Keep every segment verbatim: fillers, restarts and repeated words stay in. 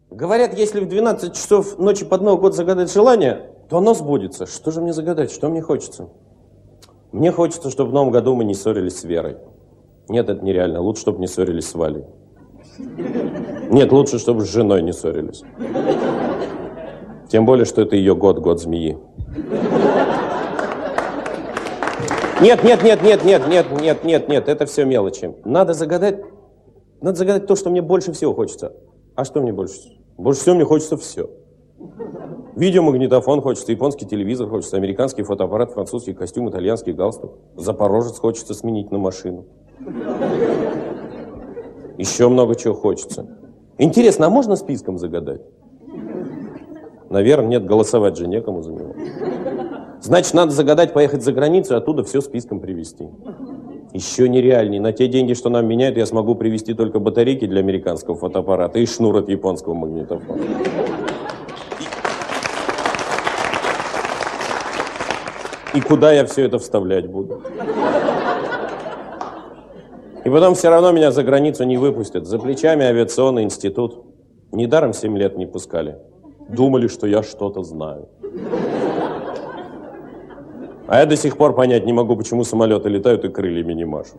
Говорят, если в двенадцать часов ночи под Новый год загадать желание, то оно сбудется. Что же мне загадать? Что мне хочется? Мне хочется, чтобы в Новом году мы не ссорились с Верой. Нет, это нереально. Лучше, чтобы не ссорились с Валей. Нет, лучше, чтобы с женой не ссорились. Тем более, что это ее год, год змеи. Нет, нет, нет, нет, нет, нет, нет, нет, нет, это все мелочи. Надо загадать, надо загадать то, что мне больше всего хочется. А что мне больше? Больше всего мне хочется все. Видеомагнитофон хочется, японский телевизор хочется, американский фотоаппарат, французский костюм, итальянский галстук. Запорожец хочется сменить на машину. Еще много чего хочется. Интересно, а можно списком загадать? Наверное, нет, голосовать же некому за него. Значит, надо загадать, поехать за границу, и оттуда все списком привезти. Еще нереальней. На те деньги, что нам меняют, я смогу привезти только батарейки для американского фотоаппарата и шнур от японского магнитофона. И куда я все это вставлять буду? И потом все равно меня за границу не выпустят. За плечами авиационный институт. Недаром семь лет не пускали. Думали, что я что-то знаю. А я до сих пор понять не могу, почему самолеты летают и крыльями не машут.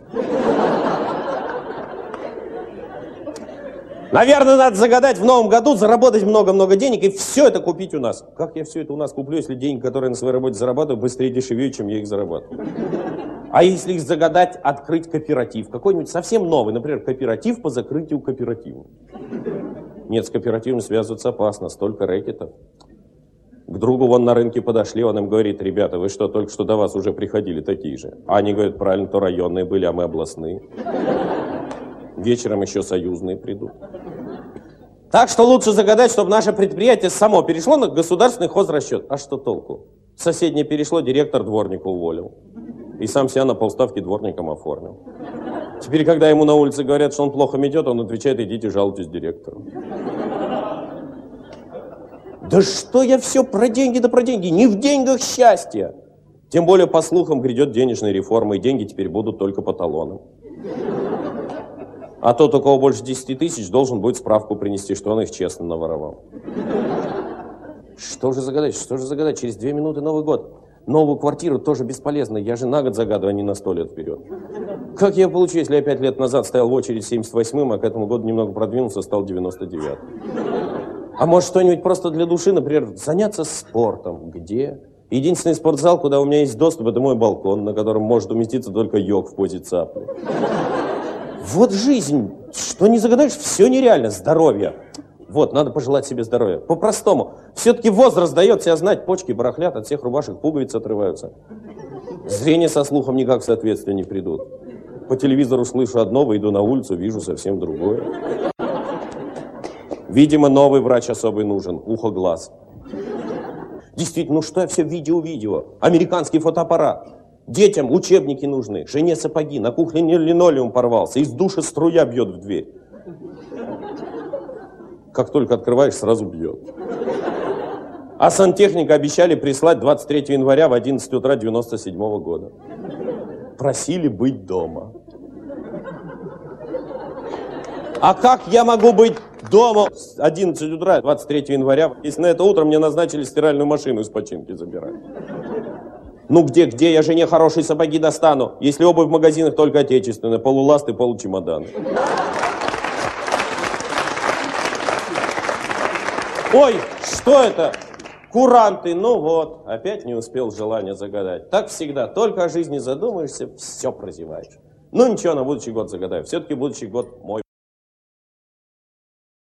Наверное, надо загадать в новом году, заработать много-много денег и все это купить у нас. Как я все это у нас куплю, если деньги, которые на своей работе зарабатываю, быстрее дешевее, чем я их зарабатываю? А если их загадать, открыть кооператив, какой-нибудь совсем новый, например, кооператив по закрытию кооператива. Нет, с кооперативом связываться опасно, столько рэкетов. К другу вон на рынке подошли, он им говорит: ребята, вы что, только что до вас уже приходили такие же? А они говорят: правильно, то районные были, а мы областные. Вечером еще союзные придут. Так что лучше загадать, чтобы наше предприятие само перешло на государственный хозрасчет. А что толку? Соседнее перешло, директор дворника уволил. И сам себя на полставки дворником оформил. Теперь, когда ему на улице говорят, что он плохо метет, он отвечает: идите жалуйтесь директору. Да что я все про деньги, да про деньги. Не в деньгах счастье. Тем более, по слухам, грядет денежная реформа, и деньги теперь будут только по талонам. А тот, у кого больше десяти тысяч, должен будет справку принести, что он их честно наворовал. Что же загадать, что же загадать? Через две минуты Новый год. Новую квартиру тоже бесполезно. Я же на год загадываю, а не на сто лет вперед. Как я получу, если я пять лет назад стоял в очередь семьдесят восьмым, а к этому году немного продвинулся, стал девяносто девятым? А может, что-нибудь просто для души, например, заняться спортом? Где? Единственный спортзал, куда у меня есть доступ, это мой балкон, на котором может уместиться только йог в позе цапли. Вот жизнь. Что не загадаешь, все нереально. Здоровье. Вот, надо пожелать себе здоровья. По-простому. Все-таки возраст дает себя знать, почки барахлят, от всех рубашек пуговицы отрываются. Зрение со слухом никак в соответствие не придут. По телевизору слышу одно, выйду на улицу, вижу совсем другое. Видимо, новый врач особый нужен. Ухо-глаз. Действительно, ну что я все видео-видео? Американский фотоаппарат. Детям учебники нужны, жене сапоги, на кухне линолеум порвался, из душа струя бьет в дверь. Как только открываешь, сразу бьет. А сантехника обещали прислать двадцать третьего января в одиннадцать утра девяносто седьмого года. Просили быть дома. А как я могу быть дома с одиннадцати утра двадцать третьего января, если на это утро мне назначили стиральную машину из починки забирать? Ну где, где я жене хорошие сапоги достану, если обувь в магазинах только отечественная, полуласты, получемоданы? Ой, что это? Куранты, ну вот, опять не успел желание загадать. Так всегда, только о жизни задумаешься, все прозеваешь. Ну ничего, на будущий год загадаю. Все-таки будущий год мой.